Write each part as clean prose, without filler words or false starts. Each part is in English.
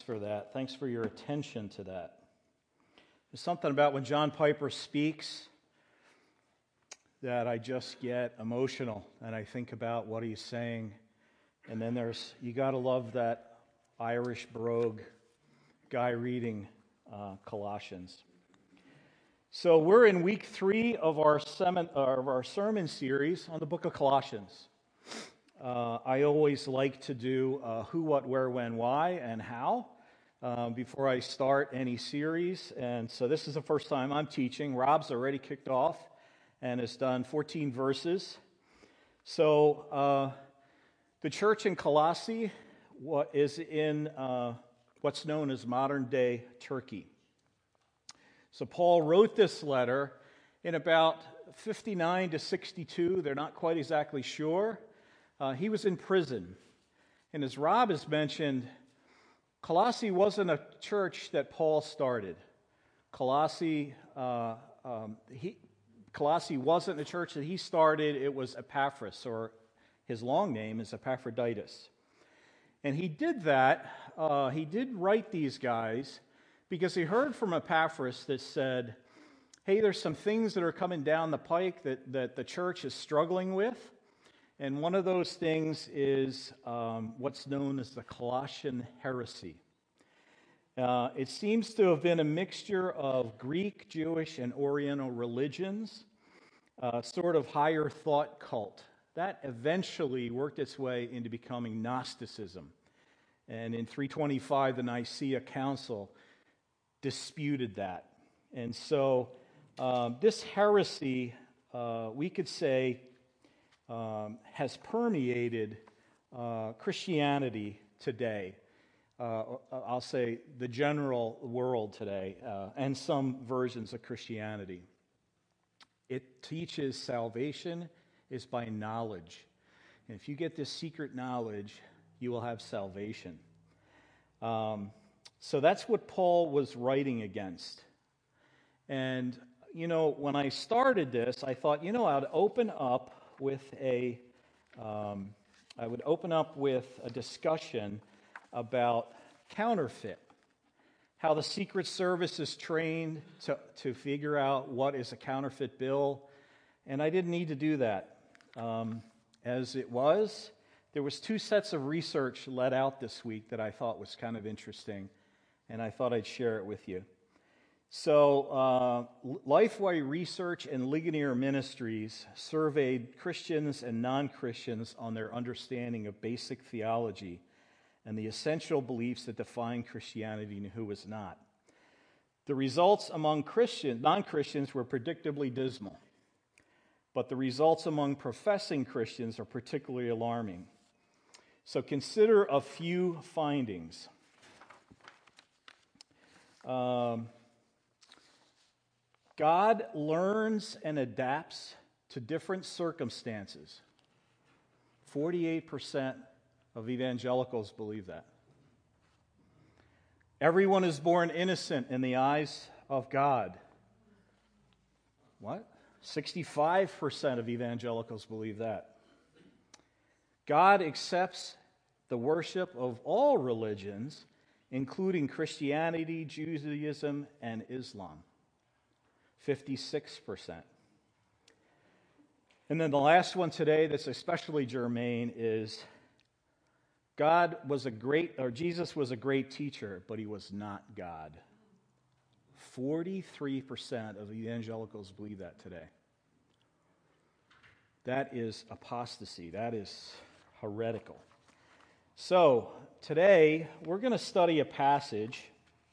For that. Thanks for your attention to that. There's something about when John Piper speaks that I just get emotional and I think about what he's saying. And then you got to love that Irish brogue guy reading Colossians. So we're in week 3 of our sermon series on the book of Colossians. I always like to do who, what, where, when, why, and how before I start any series. And so this is the first time I'm teaching. Rob's already kicked off and has done 14 verses. So the church in Colossae is in what's known as modern-day Turkey. So Paul wrote this letter in about 59 to 62. They're not quite exactly sure. He was in prison. And as Rob has mentioned, Colossae wasn't a church that Paul started. Colossae wasn't a church that he started. It was Epaphras, or his long name is Epaphroditus. And he did that. He did write these guys because he heard from Epaphras that said, hey, there's some things that are coming down the pike that the church is struggling with. And one of those things is what's known as the Colossian heresy. It seems to have been a mixture of Greek, Jewish, and Oriental religions, sort of higher thought cult. That eventually worked its way into becoming Gnosticism. And in 325, the Nicaea Council disputed that. And so this heresy, we could say, has permeated Christianity today. I'll say the general world today, and some versions of Christianity. It teaches salvation is by knowledge. And if you get this secret knowledge, you will have salvation. So that's what Paul was writing against. And, when I started this, I thought, I'd open up with a discussion about counterfeit, how the Secret Service is trained to figure out what is a counterfeit bill, and I didn't need to do that. As it was, there was 2 sets of research let out this week that I thought was kind of interesting, and I thought I'd share it with you. So, Lifeway Research and Ligonier Ministries surveyed Christians and non-Christians on their understanding of basic theology and the essential beliefs that define Christianity and who is not. The results among non-Christians were predictably dismal, but the results among professing Christians are particularly alarming. So consider a few findings. God learns and adapts to different circumstances. 48% of evangelicals believe that. Everyone is born innocent in the eyes of God. What? 65% of evangelicals believe that. God accepts the worship of all religions, including Christianity, Judaism, and Islam. 56%. And then the last one today that's especially germane is Jesus was a great teacher, but he was not God. 43% of evangelicals believe that today. That is apostasy. That is heretical. So today we're going to study a passage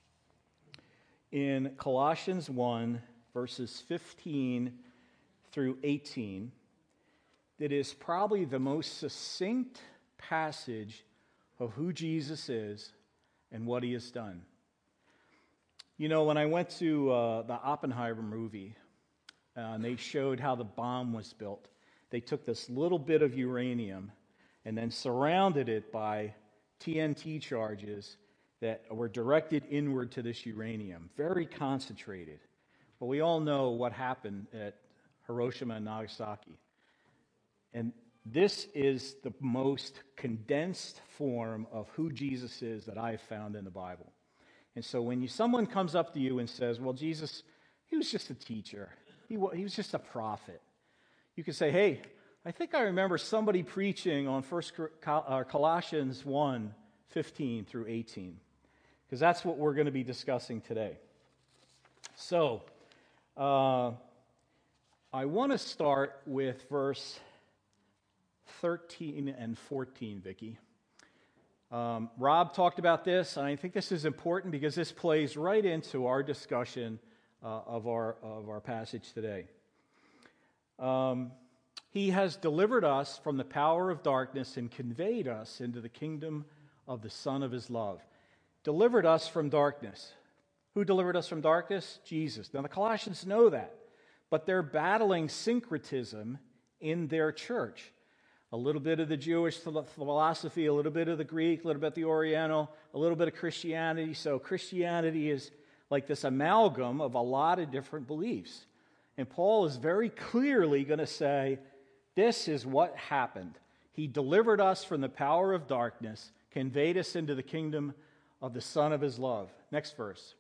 in Colossians 1, verses 15 through 18, that is probably the most succinct passage of who Jesus is and what he has done. When I went to the Oppenheimer movie, and they showed how the bomb was built, they took this little bit of uranium and then surrounded it by TNT charges that were directed inward to this uranium, very concentrated. Well, we all know what happened at Hiroshima and Nagasaki. And this is the most condensed form of who Jesus is that I've found in the Bible. And so when someone comes up to you and says, well, Jesus, he was just a teacher. He was just a prophet. You can say, hey, I think I remember somebody preaching on Colossians 1, 15 through 18, because that's what we're going to be discussing today. So, I want to start with verse 13 and 14, Vicki. Rob talked about this, and I think this is important because this plays right into our discussion of our passage today. He has delivered us from the power of darkness and conveyed us into the kingdom of the Son of his love. Delivered us from darkness. Who delivered us from darkness? Jesus. Now the Colossians know that, but they're battling syncretism in their church. A little bit of the Jewish philosophy, a little bit of the Greek, a little bit of the Oriental, a little bit of Christianity. So Christianity is like this amalgam of a lot of different beliefs. And Paul is very clearly going to say, this is what happened. He delivered us from the power of darkness, conveyed us into the kingdom of the Son of his love. Next verse.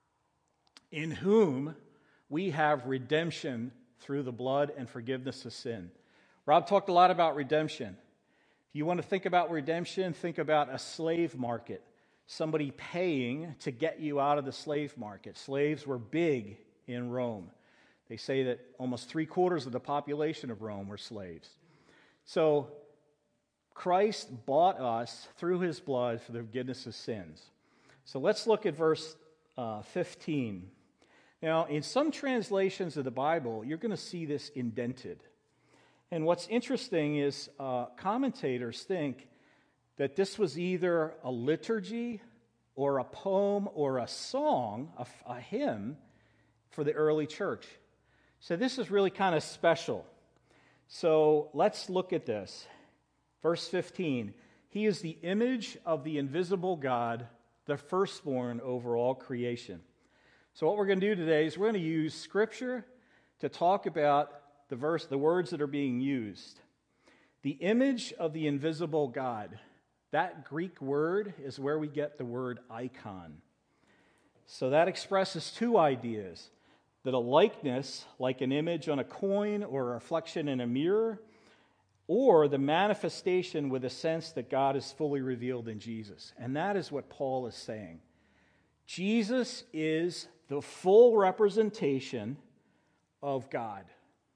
In whom we have redemption through the blood and forgiveness of sin. Rob talked a lot about redemption. If you want to think about redemption, think about a slave market. Somebody paying to get you out of the slave market. Slaves were big in Rome. They say that almost 3/4 of the population of Rome were slaves. So Christ bought us through his blood for the forgiveness of sins. So let's look at verse 15. Now, in some translations of the Bible, you're going to see this indented. And what's interesting is commentators think that this was either a liturgy or a poem or a song, a hymn for the early church. So this is really kind of special. So let's look at this. Verse 15, he is the image of the invisible God, the firstborn over all creation. So what we're going to do today is we're going to use Scripture to talk about the words that are being used. The image of the invisible God. That Greek word is where we get the word icon. So that expresses two ideas. That a likeness, like an image on a coin or a reflection in a mirror, or the manifestation with a sense that God is fully revealed in Jesus. And that is what Paul is saying. Jesus is the full representation of God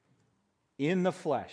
in the flesh.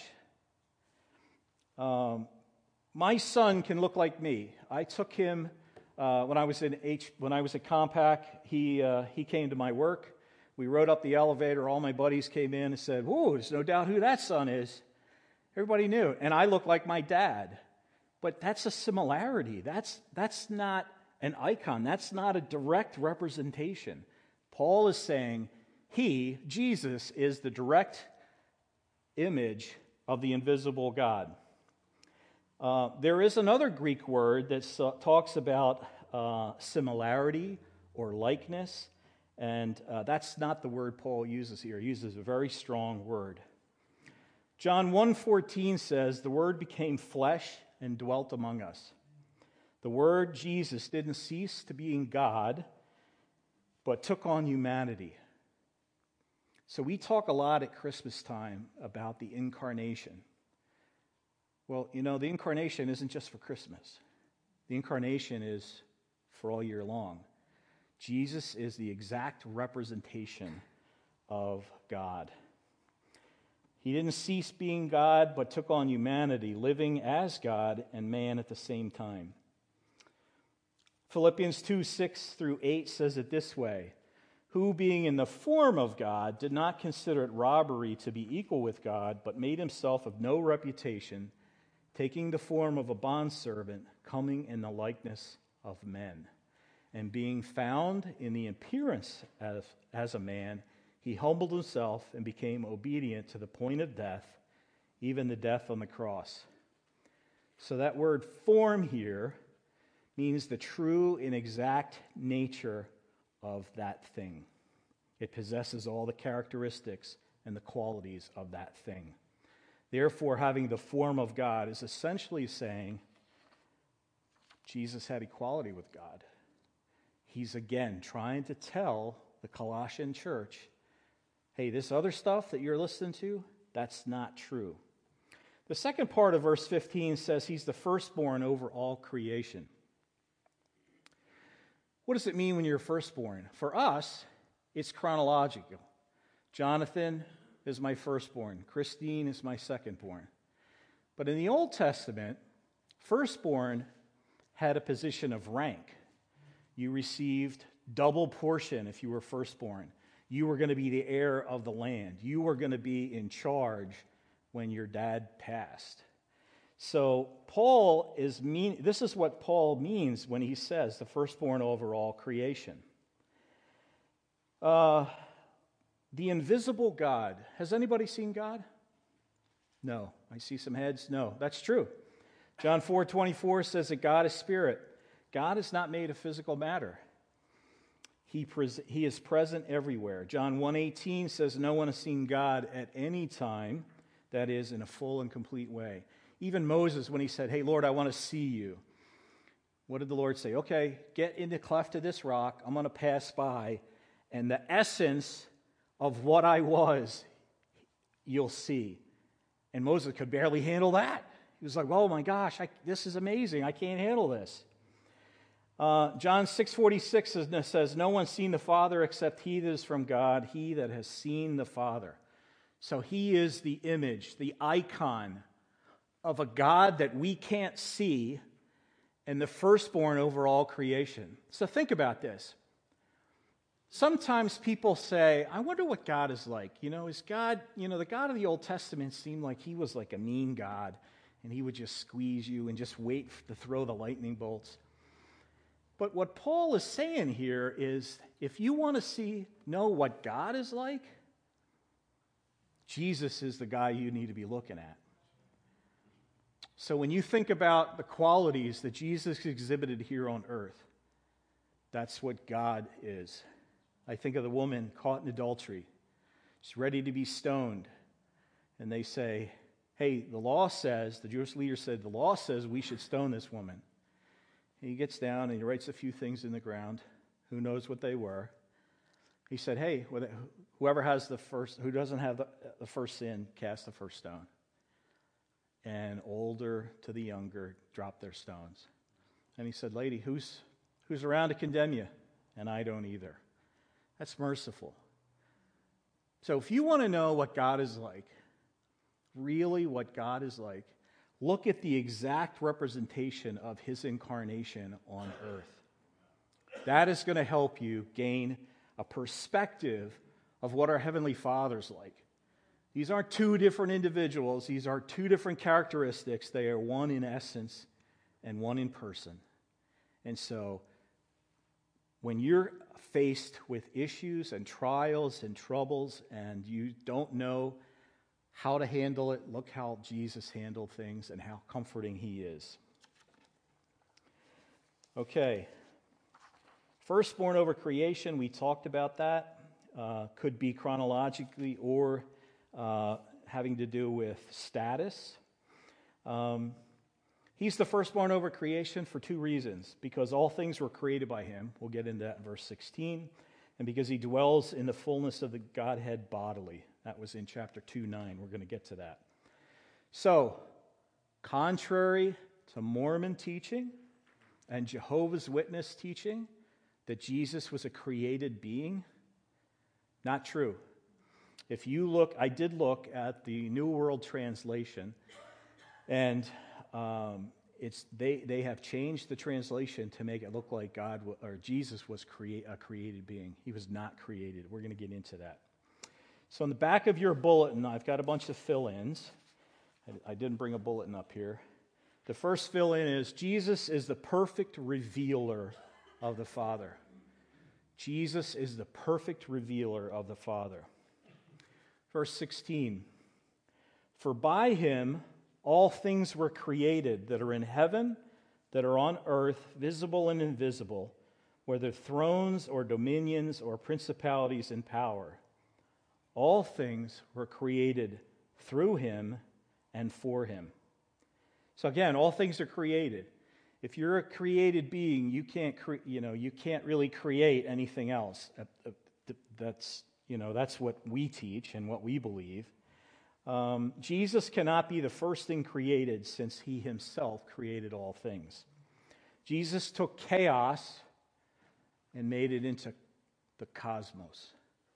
My son can look like me. I took him when I was at Compaq. He came to my work. We rode up the elevator. All my buddies came in and said, "Whoa, there's no doubt who that son is." Everybody knew, and I look like my dad. But that's a similarity. That's not an icon. That's not a direct representation. Paul is saying Jesus, is the direct image of the invisible God. There is another Greek word that talks about similarity or likeness, and that's not the word Paul uses here. He uses a very strong word. John 1:14 says, "The Word became flesh and dwelt among us." The Word, Jesus, didn't cease to being God, but took on humanity. So we talk a lot at Christmas time about the incarnation. Well, the incarnation isn't just for Christmas. The incarnation is for all year long. Jesus is the exact representation of God. He didn't cease being God, but took on humanity, living as God and man at the same time. Philippians 2:6-8 says it this way, "Who being in the form of God did not consider it robbery to be equal with God, but made himself of no reputation, taking the form of a bondservant, coming in the likeness of men. And being found in the appearance as a man, he humbled himself and became obedient to the point of death, even the death on the cross." So that word form here means the true and exact nature of that thing. It possesses all the characteristics and the qualities of that thing. therefore having the form of God, is essentially saying Jesus had equality with God. He's again trying to tell the Colossian church, hey, this other stuff that you're listening to, that's not true. The second part of verse 15 says he's the firstborn over all creation. What does it mean when you're firstborn? For us, it's chronological. Jonathan is my firstborn. Christine is my secondborn. But in the Old Testament, firstborn had a position of rank. You received double portion if you were firstborn. You were going to be the heir of the land. You were going to be in charge when your dad passed. So this is what Paul means when he says the firstborn over all creation. The invisible God. Has anybody seen God? No. I see some heads. No, that's true. John 4:24 says that God is spirit. God is not made of physical matter. He is present everywhere. John 1:18 says no one has seen God at any time, that is, in a full and complete way. Even Moses, when he said, hey, Lord, I want to see you, what did the Lord say? Okay, get in the cleft of this rock. I'm going to pass by, and the essence of what I was, you'll see. And Moses could barely handle that. He was like, oh my gosh, this is amazing. I can't handle this. John 6:46 says, no one's seen the Father except he that is from God, he that has seen the Father. So he is the image, the icon of a God that we can't see and the firstborn over all creation. So think about this. Sometimes people say, I wonder what God is like. Is God, the God of the Old Testament seemed like he was like a mean God, and he would just squeeze you and just wait to throw the lightning bolts. But what Paul is saying here is, if you want to know what God is like, Jesus is the guy you need to be looking at. So when you think about the qualities that Jesus exhibited here on earth, that's what God is. I think of the woman caught in adultery. She's ready to be stoned. And they say, hey, the Jewish leader said, the law says we should stone this woman. And he gets down and he writes a few things in the ground. Who knows what they were? He said, hey, who doesn't have the first sin, cast the first stone. And older to the younger dropped their stones. And he said, lady, who's around to condemn you? And I don't either. That's merciful. So if you want to know what God is like, really what God is like, look at the exact representation of his incarnation on earth. That is going to help you gain a perspective of what our Heavenly Father's like. These aren't two different individuals. These are two different characteristics. They are one in essence and one in person. And so when you're faced with issues and trials and troubles and you don't know how to handle it, look how Jesus handled things and how comforting he is. Okay. Firstborn over creation, we talked about that. Could be chronologically or having to do with status. He's the firstborn over creation for two reasons. Because all things were created by him. We'll get into that in verse 16. And because he dwells in the fullness of the Godhead bodily. That was in chapter 2:9. We're going to get to that. So, contrary to Mormon teaching and Jehovah's Witness teaching that Jesus was a created being, not true. If you look, I did look at the New World Translation, and they have changed the translation to make it look like God or Jesus was a created being. He was not created. We're going to get into that. So in the back of your bulletin, I've got a bunch of fill-ins. I didn't bring a bulletin up here. The first fill-in is Jesus is the perfect revealer of the Father. Jesus is the perfect revealer of the Father. Verse 16, for by him all things were created that are in heaven, that are on earth, visible and invisible, whether thrones or dominions or principalities and power. All things were created through him and for him. So again, all things are created. If you're a created being, you can't really create anything else. That's what we teach and what we believe. Jesus cannot be the first thing created since he himself created all things. Jesus took chaos and made it into the cosmos.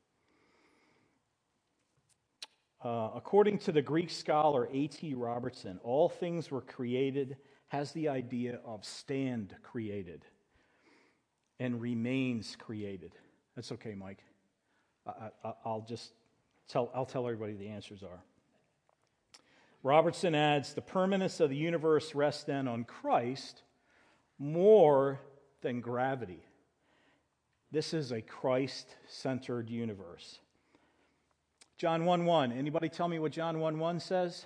According to the Greek scholar A.T. Robertson, all things were created has the idea of stand created and remains created. That's okay, Mike. I'll tell everybody the answers are. Robertson adds, the permanence of the universe rests then on Christ more than gravity. This is a Christ-centered universe. John 1:1. Anybody tell me what John 1:1 says?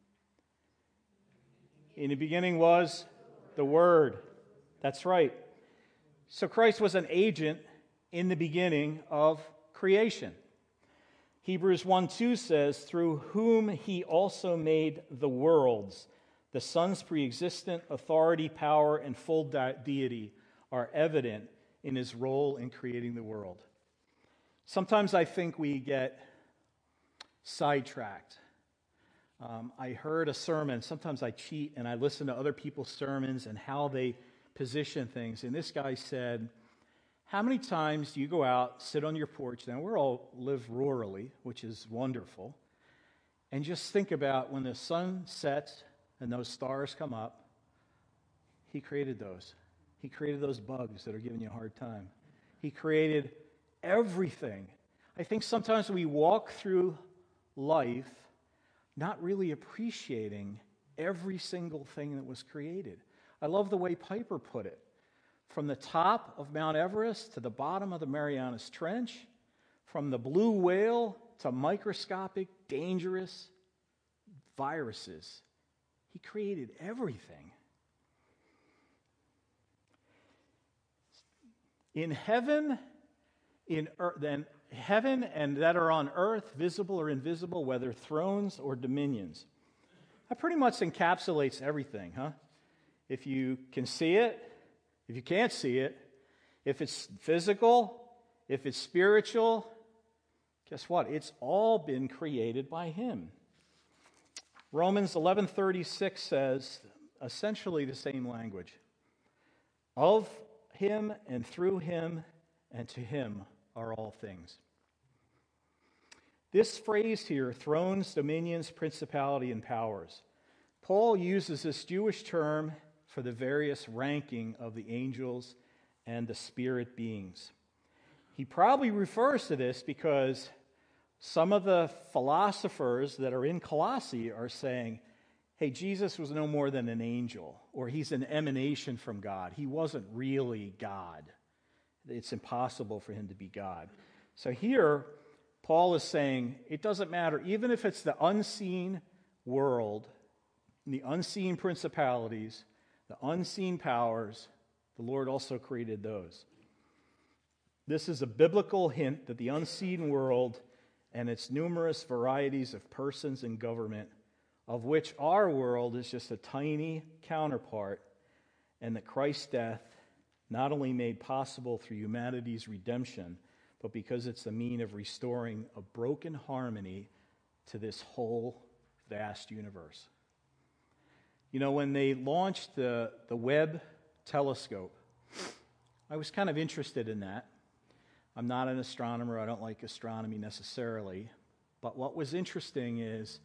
In the beginning was the Word. That's right. So Christ was an agent in the beginning of creation. Hebrews 1:2 says, through whom he also made the worlds. The Son's pre-existent authority, power, and full deity are evident in his role in creating the world. Sometimes I think we get sidetracked. I heard a sermon. Sometimes I cheat and I listen to other people's sermons and how they position things. And this guy said, how many times do you go out, sit on your porch? Now, we all live rurally, which is wonderful. And just think about when the sun sets and those stars come up, he created those. He created those bugs that are giving you a hard time. He created everything. I think sometimes we walk through life not really appreciating every single thing that was created. I love the way Piper put it. From the top of Mount Everest to the bottom of the Marianas Trench, from the blue whale to microscopic, dangerous viruses, he created everything. In heaven, heaven and that are on earth, visible or invisible, whether thrones or dominions. That pretty much encapsulates everything, huh? If you can see it, if you can't see it, if it's physical, if it's spiritual, guess what? It's all been created by him. Romans 11:36 says essentially the same language. Of him and through him and to him are all things. This phrase here, thrones, dominions, principality, and powers, Paul uses this Jewish term for the various ranking of the angels and the spirit beings. He probably refers to this because some of the philosophers that are in Colossae are saying, hey, Jesus was no more than an angel, or he's an emanation from God. He wasn't really God. It's impossible for him to be God. So here, Paul is saying it doesn't matter, even if it's the unseen world, the unseen principalities, the unseen powers, the Lord also created those. This is a biblical hint that the unseen world and its numerous varieties of persons and government, of which our world is just a tiny counterpart, and that Christ's death not only made possible through humanity's redemption, but because it's the mean of restoring a broken harmony to this whole vast universe. You know, when they launched the Webb telescope, I was kind of interested in that. I'm not an astronomer. I don't like astronomy necessarily. But what was interesting is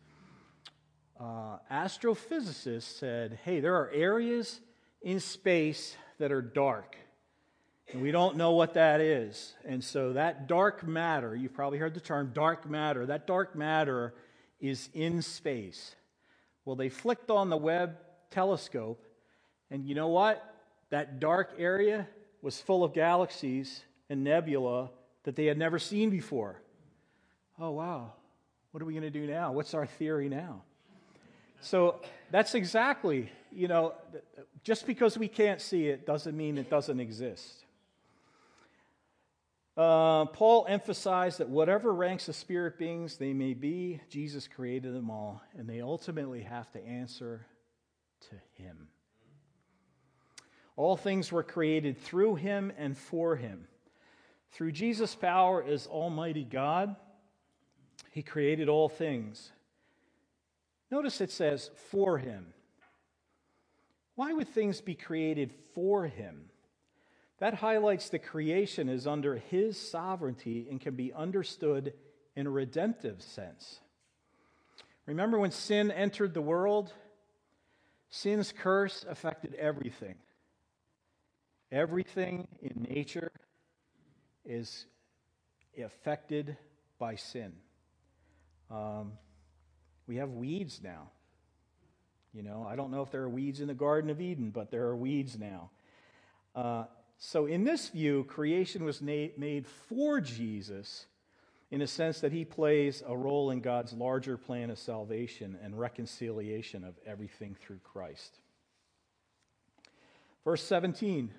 astrophysicists said, hey, there are areas in space that are dark. And we don't know what that is. And so that dark matter, you've probably heard the term dark matter, that dark matter is in space. Well, they flicked on the Webb telescope, and you know what? That dark area was full of galaxies and nebula that they had never seen before. Oh, wow. What are we going to do now? What's our theory now? So that's exactly, just because we can't see it doesn't mean it doesn't exist. Paul emphasized that whatever ranks of spirit beings they may be, Jesus created them all, and they ultimately have to answer to him. All things were created through him and for him. Through Jesus' power as Almighty God, he created all things. Notice it says, for him. Why would things be created for him? That highlights the creation is under his sovereignty and can be understood in a redemptive sense. Remember when sin entered the world? Sin's curse affected everything. Everything in nature is affected by sin. We have weeds now. I don't know if there are weeds in the Garden of Eden, but there are weeds now. So in this view, creation was made for Jesus in a sense that he plays a role in God's larger plan of salvation and reconciliation of everything through Christ. Verse 17.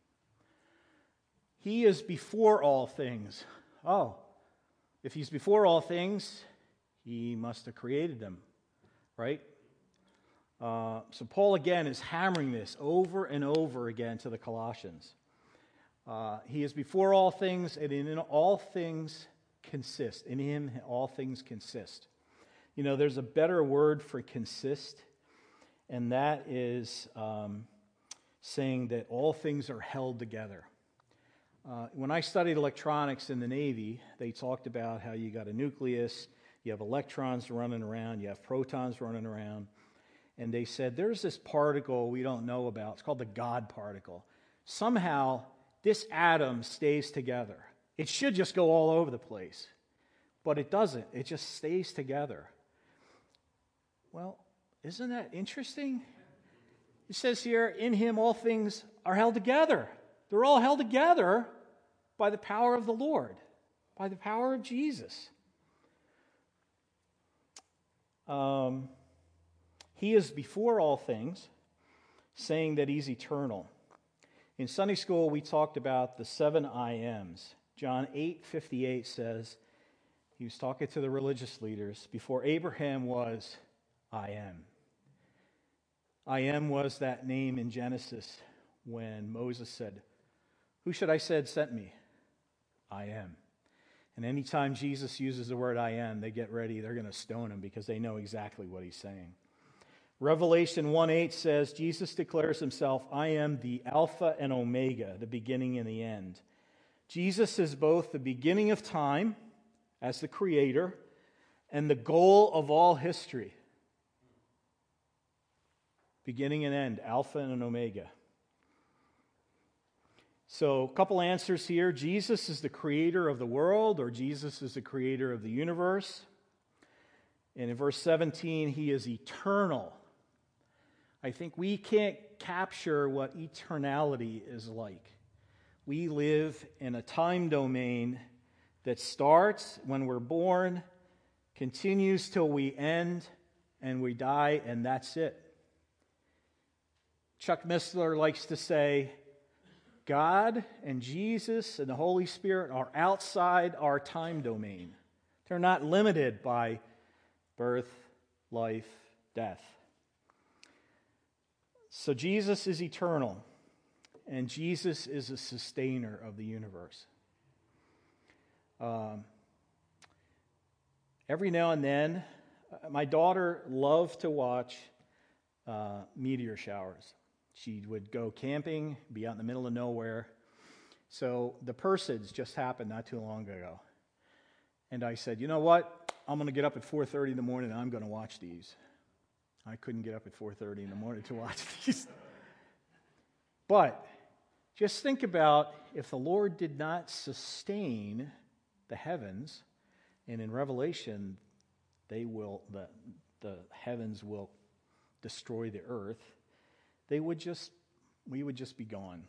He is before all things. Oh, if he's before all things, he must have created them, right? So Paul again is hammering this over and over again to the Colossians. He is before all things, and in all things consist. In him, all things consist. There's a better word for consist, and that is saying that all things are held together. When I studied electronics in the Navy, they talked about how you got a nucleus, you have electrons running around, you have protons running around, and they said there's this particle we don't know about. It's called the God particle. Somehow, this atom stays together. It should just go all over the place, but it doesn't. It just stays together. Well, isn't that interesting? It says here, in him all things are held together. They're all held together by the power of the Lord, by the power of Jesus. He is before all things, saying that he's eternal. In Sunday school, we talked about the 7 I Ams. John 8:58 says, he was talking to the religious leaders, before Abraham was, I am. I am was that name in Genesis when Moses said, who should I said sent me? I am. And anytime Jesus uses the word I am, they get ready. They're going to stone him because they know exactly what he's saying. Revelation 1:8 says, Jesus declares himself, I am the Alpha and Omega, the beginning and the end. Jesus is both the beginning of time as the creator and the goal of all history. Beginning and end, Alpha and Omega. So, a couple answers here. Jesus is the creator of the world, or Jesus is the creator of the universe. And in verse 17, he is eternal. I think we can't capture what eternality is like. We live in a time domain that starts when we're born, continues till we end, and we die, and that's it. Chuck Missler likes to say, God and Jesus and the Holy Spirit are outside our time domain. They're not limited by birth, life, death. So Jesus is eternal, and Jesus is a sustainer of the universe. Every now and then, my daughter loved to watch meteor showers. She would go camping, be out in the middle of nowhere. So the Perseids just happened not too long ago. And I said, you know what? I'm going to get up at 4:30 in the morning and I'm going to watch these. I couldn't get up at 4:30 in the morning to watch these. But just think about if the Lord did not sustain the heavens, and in Revelation, the heavens will destroy the earth. We would just be gone.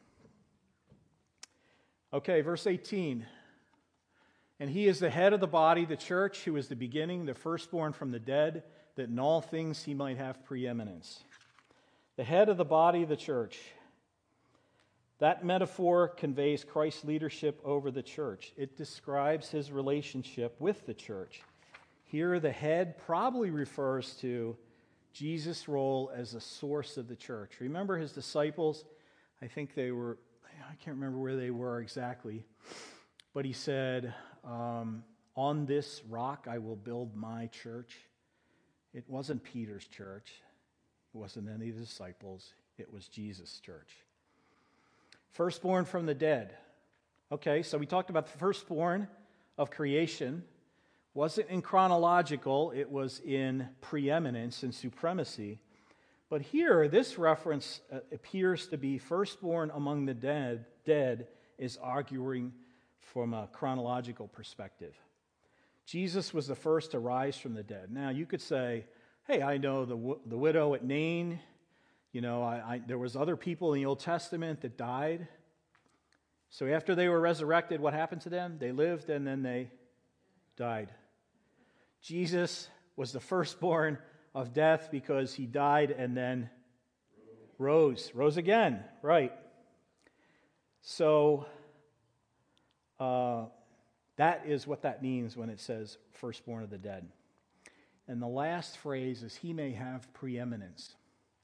Okay, verse 18. And he is the head of the body, the church, who is the beginning, the firstborn from the dead, that in all things he might have preeminence. The head of the body, the church. That metaphor conveys Christ's leadership over the church. It describes his relationship with the church. Here, the head probably refers to Jesus' role as a source of the church. Remember his disciples? I think I can't remember where they were exactly, but he said, on this rock I will build my church. It wasn't Peter's church. It wasn't any of the disciples. It was Jesus' church. Firstborn from the dead. Okay, so we talked about the firstborn of creation. Wasn't in chronological, it was in preeminence and supremacy. But here, this reference appears to be firstborn among the dead is arguing from a chronological perspective. Jesus was the first to rise from the dead. Now, you could say, hey, I know the widow at Nain. There was other people in the Old Testament that died. So after they were resurrected, what happened to them? They lived and then they died. Jesus was the firstborn of death because he died and then rose again, right? So that is what that means when it says firstborn of the dead. And the last phrase is he may have preeminence.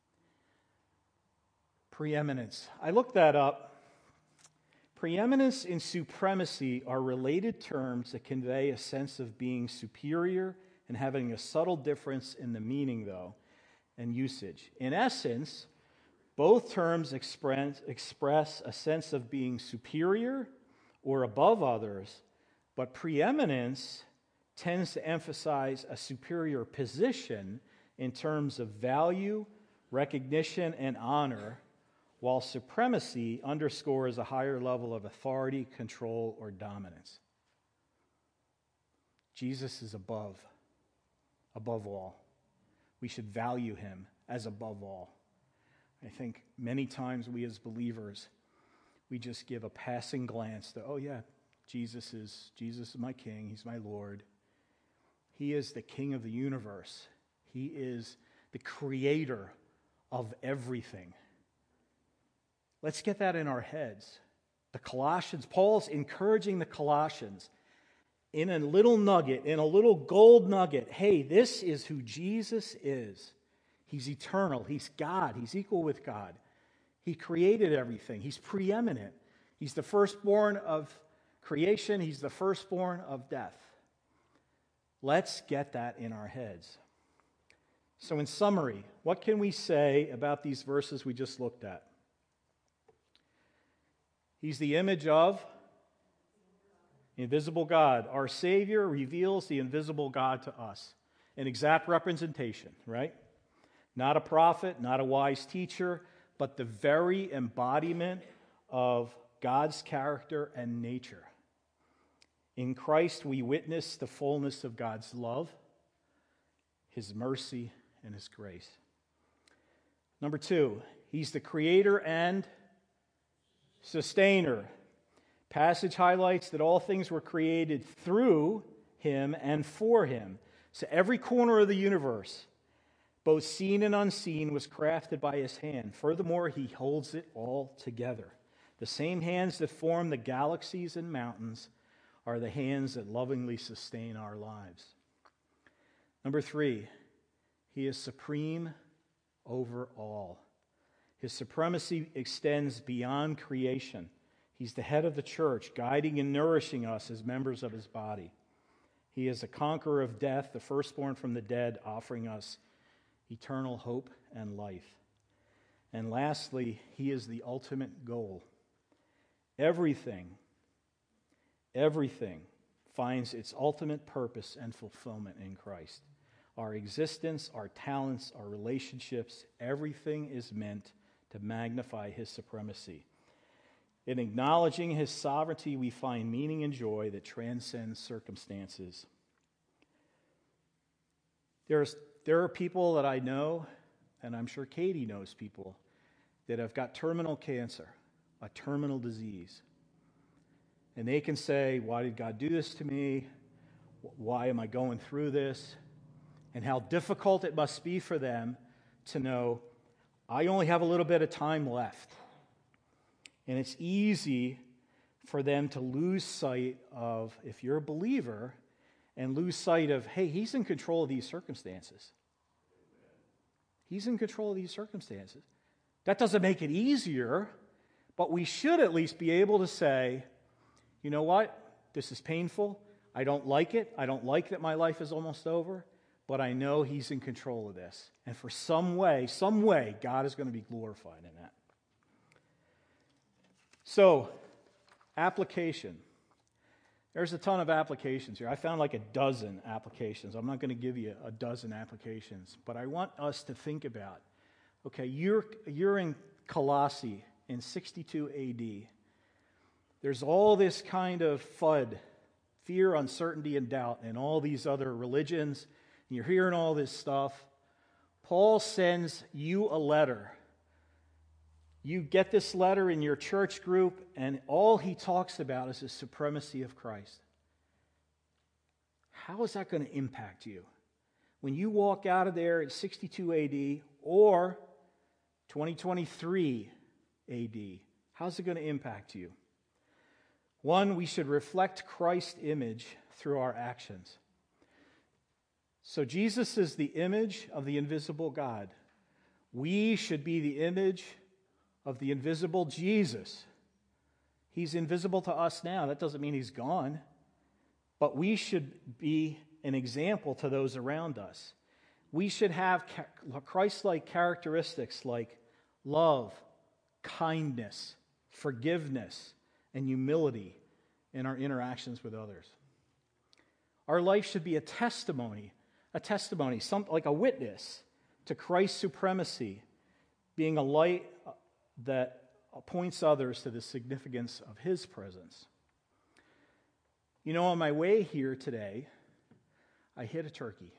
Preeminence. I looked that up. Preeminence and supremacy are related terms that convey a sense of being superior and having a subtle difference in the meaning, though, and usage. In essence, both terms express a sense of being superior or above others, but preeminence tends to emphasize a superior position in terms of value, recognition, and honor, while supremacy underscores a higher level of authority, control, or dominance. Jesus is above all. We should value him as above all. I think many times we as believers, we just give a passing glance to, oh yeah, Jesus is my King, he's my Lord. He is the King of the universe. He is the creator of everything. Let's get that in our heads. The Colossians, Paul's encouraging the Colossians in a little nugget, in a little gold nugget. Hey, this is who Jesus is. He's eternal. He's God. He's equal with God. He created everything. He's preeminent. He's the firstborn of creation. He's the firstborn of death. Let's get that in our heads. So in summary, what can we say about these verses we just looked at? He's the image of invisible God. Our Savior reveals the invisible God to us. An exact representation, right? Not a prophet, not a wise teacher, but the very embodiment of God's character and nature. In Christ, we witness the fullness of God's love, his mercy, and his grace. Number 2, he's the creator and sustainer. Passage highlights that all things were created through him and for him. So every corner of the universe, both seen and unseen, was crafted by his hand. Furthermore, he holds it all together. The same hands that form the galaxies and mountains are the hands that lovingly sustain our lives. Number 3, he is supreme over all. His supremacy extends beyond creation. He's the head of the church, guiding and nourishing us as members of his body. He is the conqueror of death, the firstborn from the dead, offering us eternal hope and life. And lastly, he is the ultimate goal. Everything finds its ultimate purpose and fulfillment in Christ. Our existence, our talents, our relationships, everything is meant to magnify his supremacy. In acknowledging his sovereignty, we find meaning and joy that transcends circumstances. There are people that I know, and I'm sure Katie knows people, that have got terminal cancer, a terminal disease. And they can say, why did God do this to me? Why am I going through this? And how difficult it must be for them to know, I only have a little bit of time left. And it's easy for them to lose sight of, if you're a believer, and lose sight of, hey, he's in control of these circumstances. He's in control of these circumstances. That doesn't make it easier, but we should at least be able to say, you know what? This is painful. I don't like it. I don't like that my life is almost over, but I know he's in control of this. And for some way, God is going to be glorified in that. So, application. There's a ton of applications here. I found like a dozen applications. I'm not going to give you a dozen applications, but I want us to think about, okay, you're in Colossae in 62 AD. There's all this kind of FUD, fear, uncertainty, and doubt, and all these other religions. And you're hearing all this stuff. Paul sends you a letter. You get this letter in your church group, and all he talks about is the supremacy of Christ. How is that going to impact you? When you walk out of there at 62 AD or 2023 AD, how's it going to impact you? One, we should reflect Christ's image through our actions. So Jesus is the image of the invisible God. We should be the image of the invisible Jesus. He's invisible to us now. That doesn't mean he's gone. But we should be an example to those around us. We should have Christ-like characteristics like love, kindness, forgiveness, and humility in our interactions with others. Our life should be a testimony, like a witness to Christ's supremacy, being a light that points others to the significance of his presence. You know, on my way here today, I hit a turkey.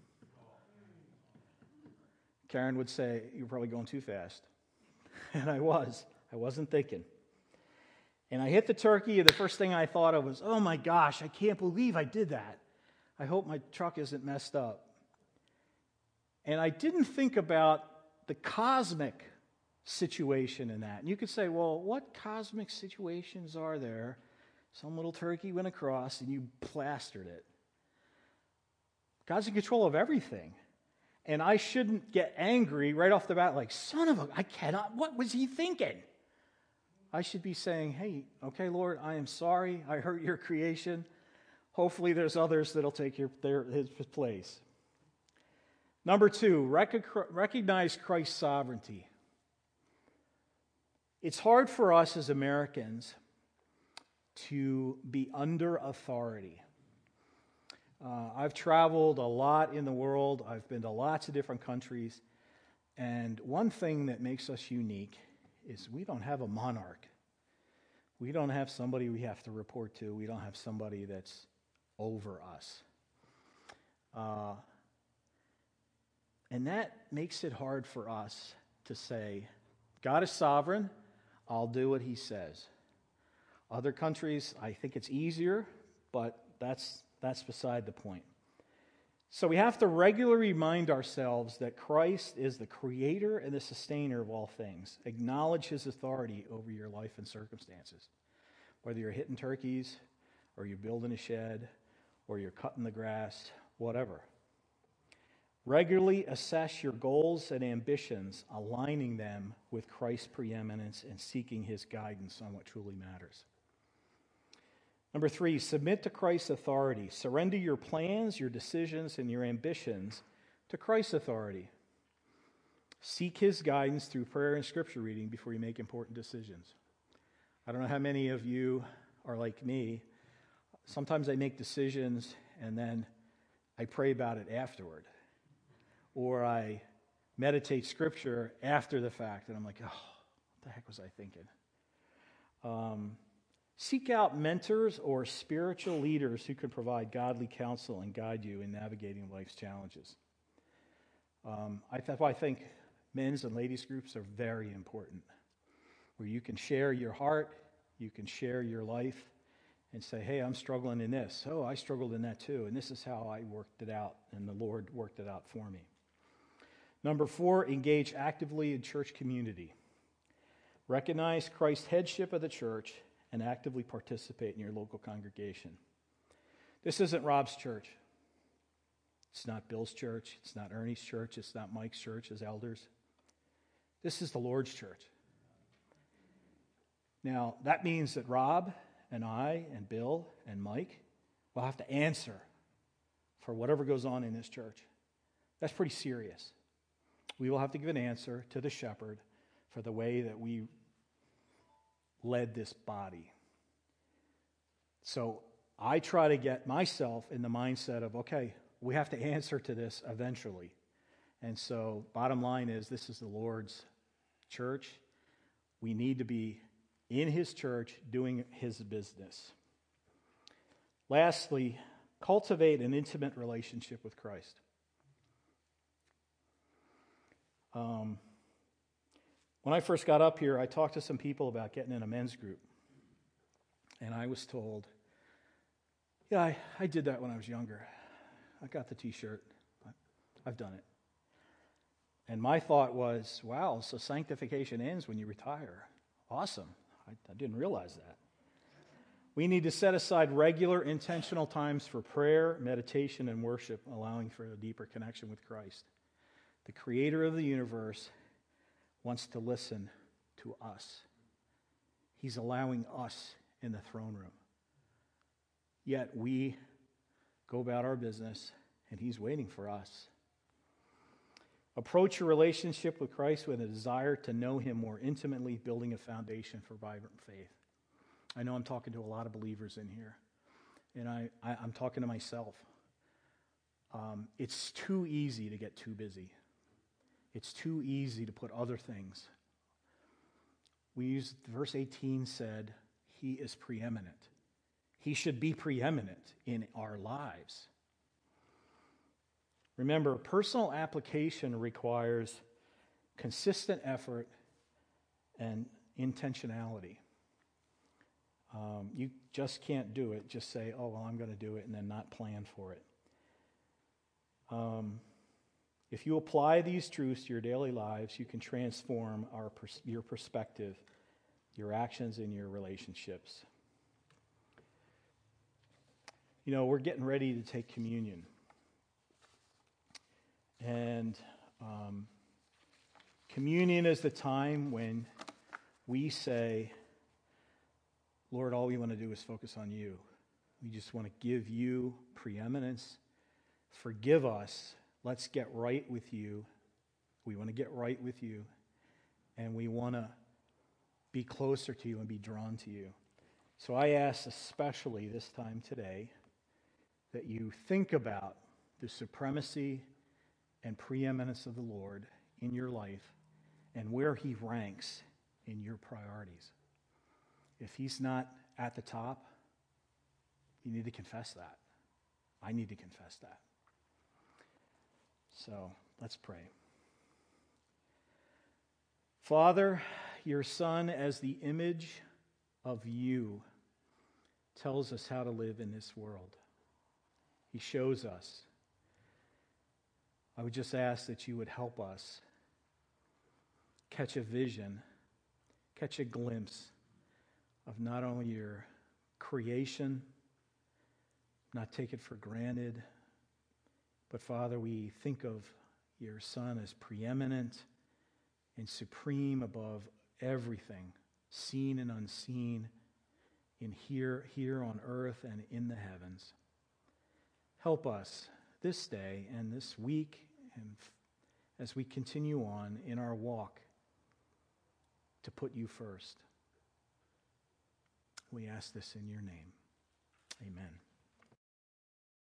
Karen would say, "You're probably going too fast." And I wasn't thinking. And I hit the turkey, and the first thing I thought of was, oh my gosh, I can't believe I did that. I hope my truck isn't messed up. And I didn't think about the cosmic situation in that. And you could say, well, what cosmic situations are there? Some little turkey went across and you plastered it. God's in control of everything. And I shouldn't get angry right off the bat, like, son of a, I cannot, what was he thinking? I should be saying, hey, okay, Lord, I am sorry. I hurt your creation. Hopefully there's others that'll take his place. Number 2, recognize Christ's sovereignty. It's hard for us as Americans to be under authority. I've traveled a lot in the world. I've been to lots of different countries. And one thing that makes us unique is we don't have a monarch. We don't have somebody we have to report to. We don't have somebody that's over us. And that makes it hard for us to say, God is sovereign, I'll do what he says. Other countries, I think it's easier, but that's beside the point. So we have to regularly remind ourselves that Christ is the creator and the sustainer of all things. Acknowledge his authority over your life and circumstances. Whether you're hitting turkeys, or you're building a shed, or you're cutting the grass, whatever. Regularly assess your goals and ambitions, aligning them with Christ's preeminence and seeking his guidance on what truly matters. Number 3, submit to Christ's authority. Surrender your plans, your decisions, and your ambitions to Christ's authority. Seek his guidance through prayer and scripture reading before you make important decisions. I don't know how many of you are like me. Sometimes I make decisions and then I pray about it afterward. Or I meditate scripture after the fact and I'm like, oh, what the heck was I thinking? Seek out mentors or spiritual leaders who can provide godly counsel and guide you in navigating life's challenges. I think men's and ladies' groups are very important, where you can share your heart, you can share your life, and say, hey, I'm struggling in this. Oh, I struggled in that too, and this is how I worked it out, and the Lord worked it out for me. Number 4, engage actively in church community. Recognize Christ's headship of the church and actively participate in your local congregation. This isn't Rob's church. It's not Bill's church. It's not Ernie's church. It's not Mike's church as elders. This is the Lord's church. Now, that means that Rob and I and Bill and Mike will have to answer for whatever goes on in this church. That's pretty serious. We will have to give an answer to the shepherd for the way that we led this body. So I try to get myself in the mindset of, okay, we have to answer to this eventually. And so bottom line is, this is the Lord's church. We need to be in his church doing his business. Lastly, cultivate an intimate relationship with Christ. When I first got up here, I talked to some people about getting in a men's group. And I was told, yeah, I did that when I was younger. I got the t-shirt. I've done it. And my thought was, wow, so sanctification ends when you retire. Awesome. I didn't realize that. We need to set aside regular, intentional times for prayer, meditation, and worship, allowing for a deeper connection with Christ. The creator of the universe wants to listen to us. He's allowing us in the throne room. Yet we go about our business, and he's waiting for us. Approach your relationship with Christ with a desire to know him more intimately, building a foundation for vibrant faith. I know I'm talking to a lot of believers in here, and I'm talking to myself. It's too easy to get too busy. It's too easy to put other things. Verse 18 said, he is preeminent. He should be preeminent in our lives. Remember, personal application requires consistent effort and intentionality. You just can't do it. Just say, oh, well, I'm going to do it, and then not plan for it. If you apply these truths to your daily lives, you can transform your perspective, your actions, and your relationships. You know, we're getting ready to take communion. And communion is the time when we say, Lord, all we want to do is focus on you. We just want to give you preeminence. Forgive us. Let's get right with you. We want to get right with you. And we want to be closer to you and be drawn to you. So I ask especially this time today that you think about the supremacy and preeminence of the Lord in your life and where he ranks in your priorities. If he's not at the top, you need to confess that. I need to confess that. So let's pray. Father, your Son, as the image of you, tells us how to live in this world. He shows us. I would just ask that you would help us catch a vision, catch a glimpse of not only your creation, not take it for granted, but Father, we think of your Son as preeminent and supreme above everything, seen and unseen, in here on earth and in the heavens. Help us this day and this week and as we continue on in our walk to put you first. We ask this in your name.